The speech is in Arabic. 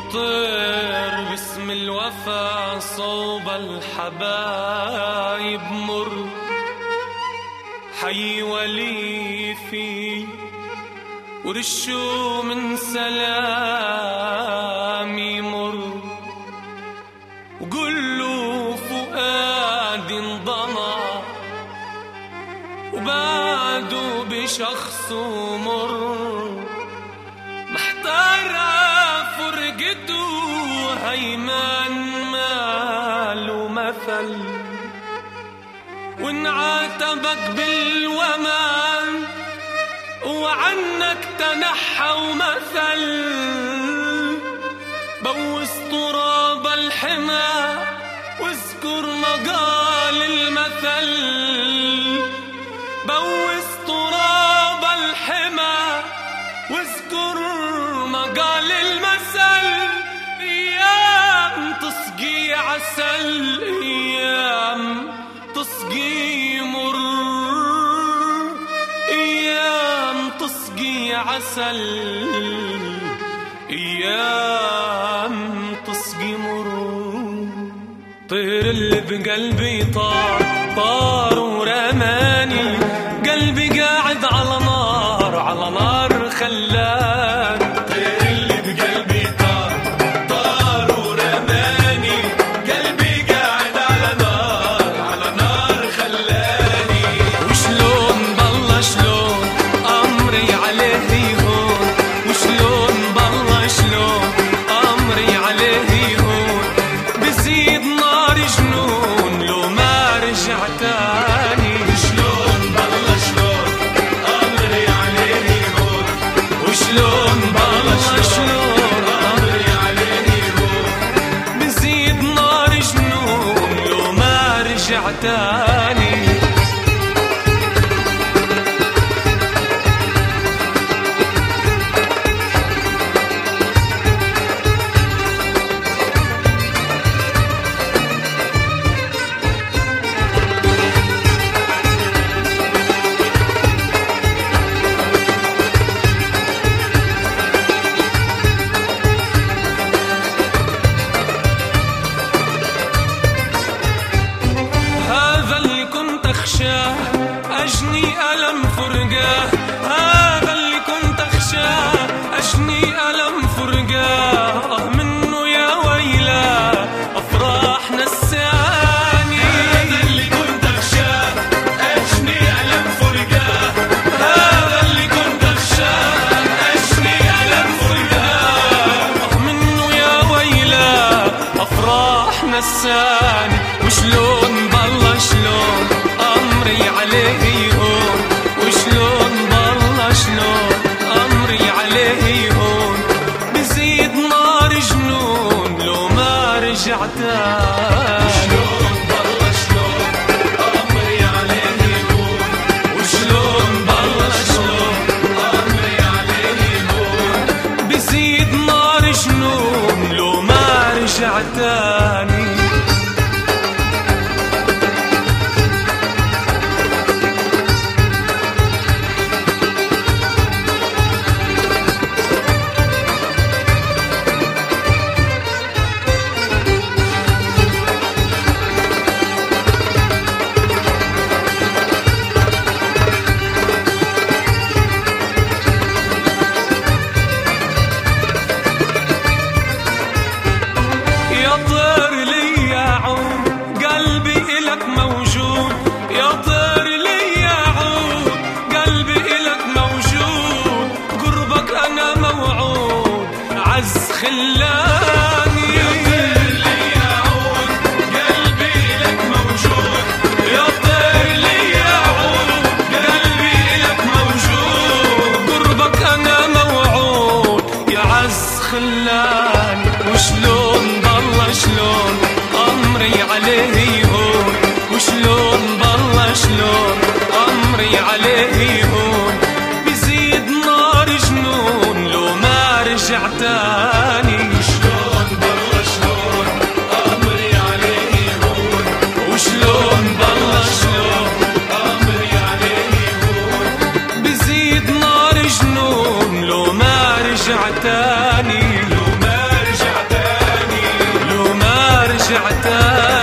طير باسم الوفا صوب الحبايب مر، حي ولي في ورشو من سلامي مر، وقلو فؤادي انضمى وبعده بشخصه مر، محتار فرقته هيمان مال ومثل، وانعاتبك بالومان وعنك تنحى ومثل، بوس تراب الحمى واذكر مقال المثل، بوس تراب الحمى واذكر مقال المثل، ايام تسقي عسل ايام تسقي مر، ايام تسقي عسل ايام تسقي مر. طير اللي بقلبي طار طار ورماني، قلبي قاعد على نار على نار خلاني. طير اللي بقلبي طار طار ورماني، قلبي قاعد على نار خلاني. وشلون بالله شلون أمري عليه يهون، وشلون بالله شلون أمري عليه يهون، بزيد نار جنون لو ما رجع تاني. شلون بالله شلون أمري عليه يهون، وشلون بالله شلون أمري عليه يهون، بزيد نار جنون لو ما رجع تاني. أجني ألم فرقاه، هذا اللي كنت أخشاه، أجني ألم فرقاه، منه يا ويلا أفراح نساني. هذا اللي كنت أخشاه، أجني ألم فرقاه، هذا اللي كنت أخشاه، أجني ألم فرقاه، منه يا ويلا أفراح نساني. وشلون بالله شلون أمري عليه يهون، وشلون بالله شلون أمري عليه يهون، بزيد نار جنون لو ما رجع تاني. شلون بالله شلون أمري عليه يهون، وشلون بالله شلون أمري عليه يهون، بزيد نار جنون لو ما رجع تاني. خلاني يا طير لي يعود قلبي لك موجود، يا طير لي يعود قلبي لك موجود، قربك أنا موعود يا عز خلاني. وشلون بالله شلون أمري عليه يهون، وشلون بالله شلون أمري عليه يهون، بزيد نار جنون لو ما رجع تاني. شلون بالله شلون أمري عليه يهون، وشلون بالله شلون أمري عليه يهون، بزيد نار جنون لو ما رجع تاني. لو ما رجع رجعتك